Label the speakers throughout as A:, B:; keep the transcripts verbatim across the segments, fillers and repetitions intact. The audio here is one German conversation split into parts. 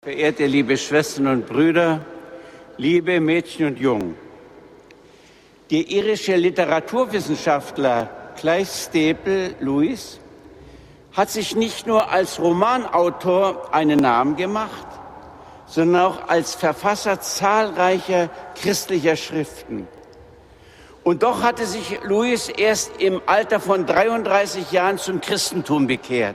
A: Verehrte liebe Schwestern und Brüder, liebe Mädchen und Jungen, der irische Literaturwissenschaftler Clive Staple Lewis hat sich nicht nur als Romanautor einen Namen gemacht, sondern auch als Verfasser zahlreicher christlicher Schriften. Und doch hatte sich Lewis erst im Alter von dreiunddreißig Jahren zum Christentum bekehrt.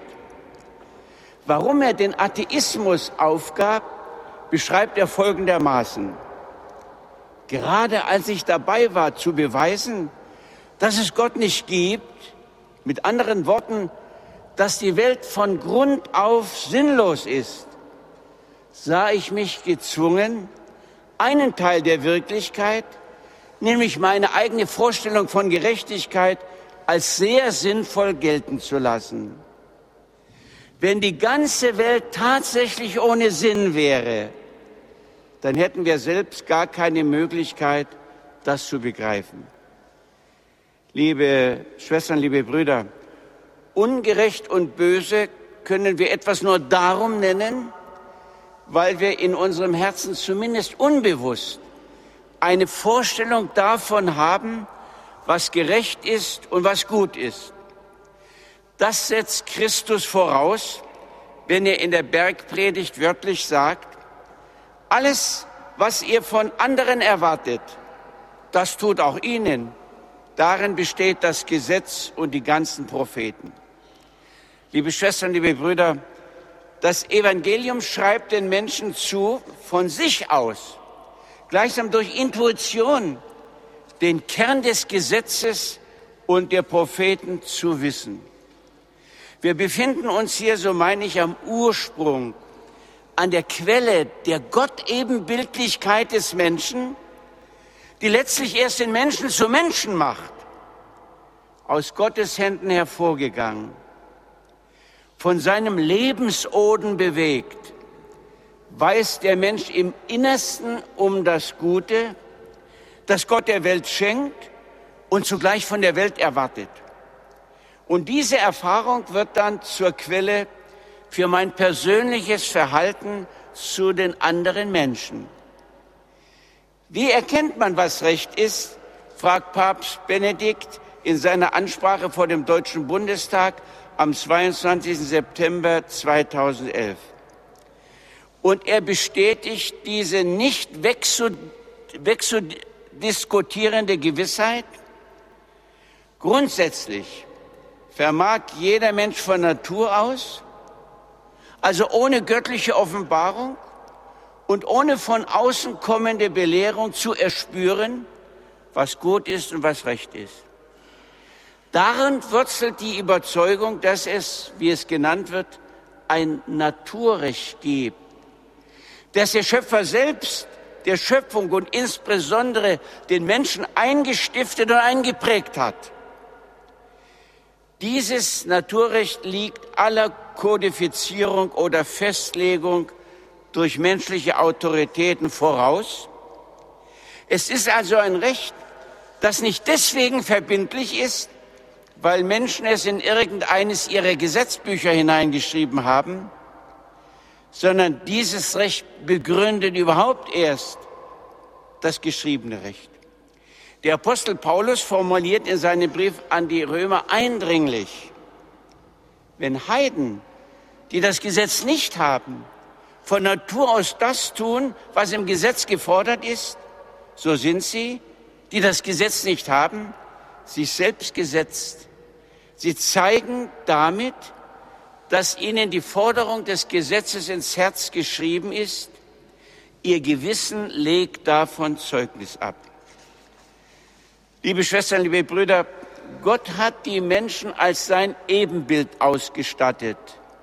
A: Warum er den Atheismus aufgab, beschreibt er folgendermaßen: Gerade als ich dabei war zu beweisen, dass es Gott nicht gibt, mit anderen Worten, dass die Welt von Grund auf sinnlos ist, sah ich mich gezwungen, einen Teil der Wirklichkeit, nämlich meine eigene Vorstellung von Gerechtigkeit, als sehr sinnvoll gelten zu lassen. Wenn die ganze Welt tatsächlich ohne Sinn wäre, dann hätten wir selbst gar keine Möglichkeit, das zu begreifen. Liebe Schwestern, liebe Brüder, ungerecht und böse können wir etwas nur darum nennen, weil wir in unserem Herzen zumindest unbewusst eine Vorstellung davon haben, was gerecht ist und was gut ist. Das setzt Christus voraus, wenn er in der Bergpredigt wörtlich sagt: Alles, was ihr von anderen erwartet, das tut auch ihnen. Darin besteht das Gesetz und die ganzen Propheten. Liebe Schwestern, liebe Brüder, das Evangelium schreibt den Menschen zu, von sich aus, gleichsam durch Intuition, den Kern des Gesetzes und der Propheten zu wissen. Wir befinden uns hier, so meine ich, am Ursprung, an der Quelle der Gottebenbildlichkeit des Menschen, die letztlich erst den Menschen zum Menschen macht, aus Gottes Händen hervorgegangen, von seinem Lebensodem bewegt, weiß der Mensch im Innersten um das Gute, das Gott der Welt schenkt und zugleich von der Welt erwartet. Und diese Erfahrung wird dann zur Quelle für mein persönliches Verhalten zu den anderen Menschen. Wie erkennt man, was Recht ist, fragt Papst Benedikt in seiner Ansprache vor dem Deutschen Bundestag am zweiundzwanzigsten September zweitausendelf. Und er bestätigt diese nicht wegzudiskutierende Gewissheit: Grundsätzlich vermag jeder Mensch von Natur aus, also ohne göttliche Offenbarung und ohne von außen kommende Belehrung, zu erspüren, was gut ist und was recht ist. Darin wurzelt die Überzeugung, dass es, wie es genannt wird, ein Naturrecht gibt, dass der Schöpfer selbst der Schöpfung und insbesondere den Menschen eingestiftet und eingeprägt hat. Dieses Naturrecht liegt aller Kodifizierung oder Festlegung durch menschliche Autoritäten voraus. Es ist also ein Recht, das nicht deswegen verbindlich ist, weil Menschen es in irgendeines ihrer Gesetzbücher hineingeschrieben haben, sondern dieses Recht begründet überhaupt erst das geschriebene Recht. Der Apostel Paulus formuliert in seinem Brief an die Römer eindringlich: Wenn Heiden, die das Gesetz nicht haben, von Natur aus das tun, was im Gesetz gefordert ist, so sind sie, die das Gesetz nicht haben, sich selbst gesetzt. Sie zeigen damit, dass ihnen die Forderung des Gesetzes ins Herz geschrieben ist. Ihr Gewissen legt davon Zeugnis ab. Liebe Schwestern, liebe Brüder, Gott hat die Menschen als sein Ebenbild ausgestattet,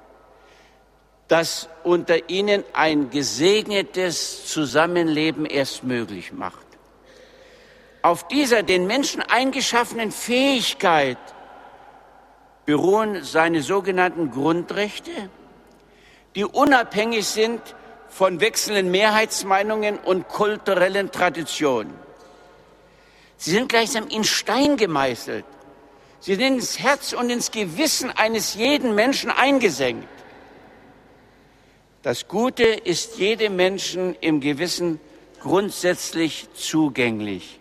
A: das unter ihnen ein gesegnetes Zusammenleben erst möglich macht. Auf dieser den Menschen eingeschaffenen Fähigkeit beruhen seine sogenannten Grundrechte, die unabhängig sind von wechselnden Mehrheitsmeinungen und kulturellen Traditionen. Sie sind gleichsam in Stein gemeißelt. Sie sind ins Herz und ins Gewissen eines jeden Menschen eingesenkt. Das Gute ist jedem Menschen im Gewissen grundsätzlich zugänglich.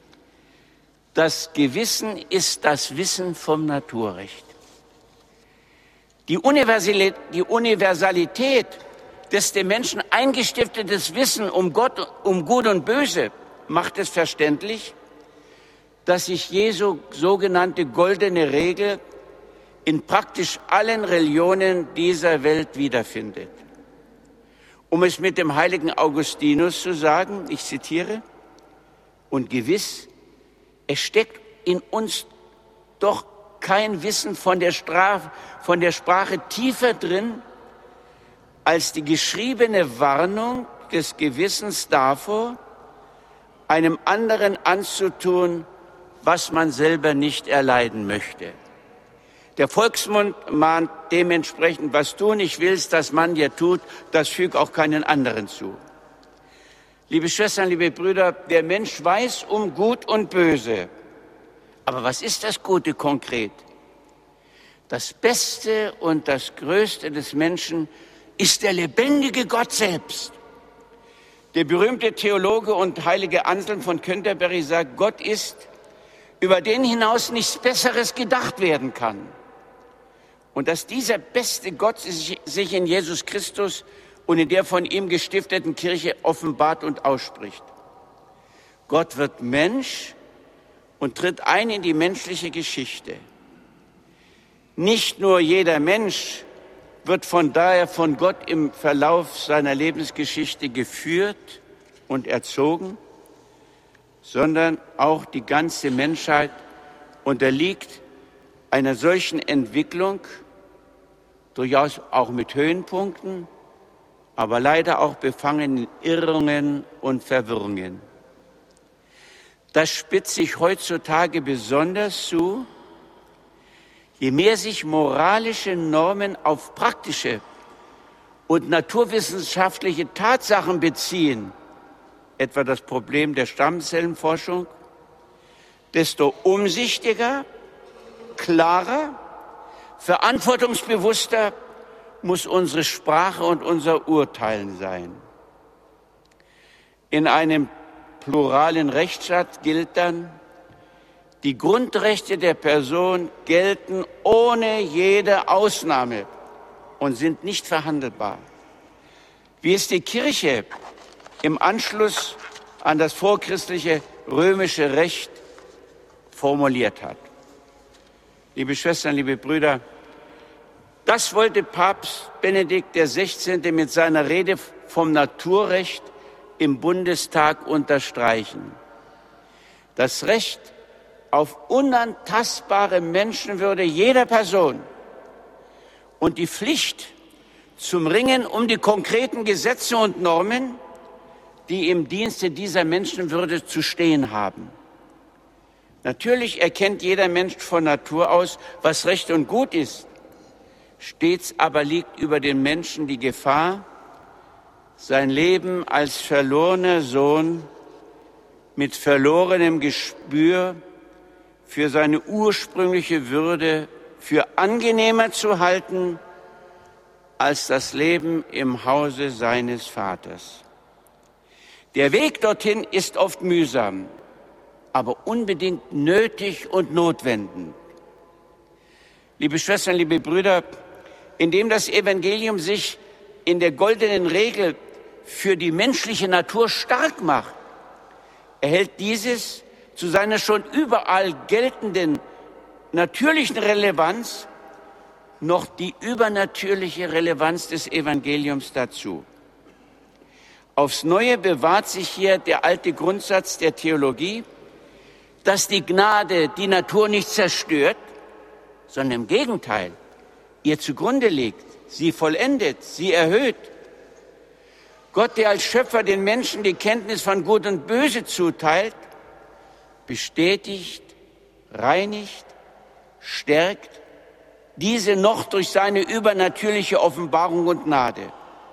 A: Das Gewissen ist das Wissen vom Naturrecht. Die Universalität, die Universalität des dem Menschen eingestiftetes Wissen um Gott, um Gut und Böse macht es verständlich, dass sich Jesu sogenannte goldene Regel in praktisch allen Religionen dieser Welt wiederfindet. Um es mit dem heiligen Augustinus zu sagen, ich zitiere, und gewiss, es steckt in uns doch kein Wissen von der, Straf, von der Sprache tiefer drin, als die geschriebene Warnung des Gewissens davor, einem anderen anzutun, was man selber nicht erleiden möchte. Der Volksmund mahnt dementsprechend, was du nicht willst, dass man dir tut, das füg auch keinen anderen zu. Liebe Schwestern, liebe Brüder, der Mensch weiß um Gut und Böse. Aber was ist das Gute konkret? Das Beste und das Größte des Menschen ist der lebendige Gott selbst. Der berühmte Theologe und heilige Anselm von Canterbury sagt, Gott ist, über den hinaus nichts Besseres gedacht werden kann. Und dass dieser beste Gott sich in Jesus Christus und in der von ihm gestifteten Kirche offenbart und ausspricht. Gott wird Mensch und tritt ein in die menschliche Geschichte. Nicht nur jeder Mensch wird von daher von Gott im Verlauf seiner Lebensgeschichte geführt und erzogen, sondern auch die ganze Menschheit unterliegt einer solchen Entwicklung, durchaus auch mit Höhenpunkten, aber leider auch befangen in Irrungen und Verwirrungen. Das spitzt sich heutzutage besonders zu, je mehr sich moralische Normen auf praktische und naturwissenschaftliche Tatsachen beziehen, etwa das Problem der Stammzellenforschung, desto umsichtiger, klarer, verantwortungsbewusster muss unsere Sprache und unser Urteilen sein. In einem pluralen Rechtsstaat gilt dann, die Grundrechte der Person gelten ohne jede Ausnahme und sind nicht verhandelbar. Wie es die Kirche im Anschluss an das vorchristliche römische Recht formuliert hat. Liebe Schwestern, liebe Brüder, das wollte Papst Benedikt der Sechzehnte mit seiner Rede vom Naturrecht im Bundestag unterstreichen. Das Recht auf unantastbare Menschenwürde jeder Person und die Pflicht zum Ringen um die konkreten Gesetze und Normen, die im Dienste dieser Menschenwürde zu stehen haben. Natürlich erkennt jeder Mensch von Natur aus, was Recht und gut ist. Stets aber liegt über den Menschen die Gefahr, sein Leben als verlorener Sohn mit verlorenem Gespür für seine ursprüngliche Würde für angenehmer zu halten als das Leben im Hause seines Vaters. Der Weg dorthin ist oft mühsam, aber unbedingt nötig und notwendig. Liebe Schwestern, liebe Brüder, indem das Evangelium sich in der goldenen Regel für die menschliche Natur stark macht, erhält dieses zu seiner schon überall geltenden natürlichen Relevanz noch die übernatürliche Relevanz des Evangeliums dazu. Aufs Neue bewahrt sich hier der alte Grundsatz der Theologie, dass die Gnade die Natur nicht zerstört, sondern im Gegenteil ihr zugrunde legt, sie vollendet, sie erhöht. Gott, der als Schöpfer den Menschen die Kenntnis von Gut und Böse zuteilt, bestätigt, reinigt, stärkt diese noch durch seine übernatürliche Offenbarung und Gnade.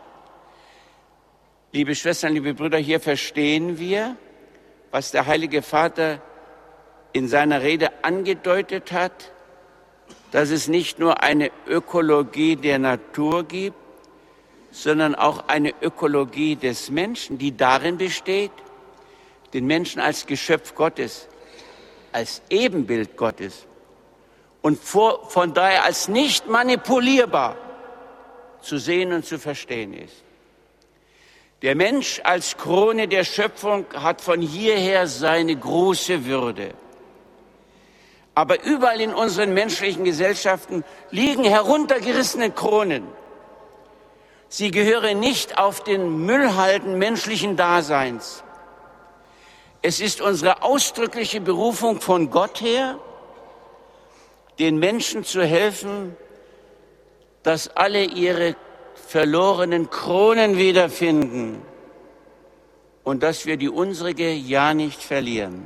A: Liebe Schwestern, liebe Brüder, hier verstehen wir, was der Heilige Vater in seiner Rede angedeutet hat, dass es nicht nur eine Ökologie der Natur gibt, sondern auch eine Ökologie des Menschen, die darin besteht, den Menschen als Geschöpf Gottes, als Ebenbild Gottes und vor, von daher als nicht manipulierbar zu sehen und zu verstehen ist. Der Mensch als Krone der Schöpfung hat von jeher seine große Würde. Aber überall in unseren menschlichen Gesellschaften liegen heruntergerissene Kronen. Sie gehören nicht auf den Müllhalden menschlichen Daseins. Es ist unsere ausdrückliche Berufung von Gott her, den Menschen zu helfen, dass alle ihre verlorenen Kronen wiederfinden und dass wir die unsrige ja nicht verlieren.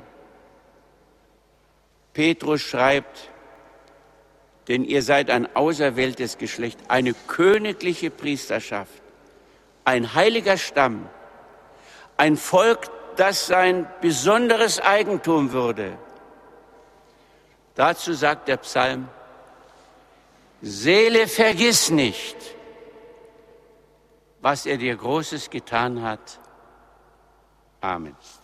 A: Petrus schreibt, denn ihr seid ein auserwähltes Geschlecht, eine königliche Priesterschaft, ein heiliger Stamm, ein Volk, das sein besonderes Eigentum würde. Dazu sagt der Psalm, Seele, vergiss nicht, was er dir Großes getan hat. Amen.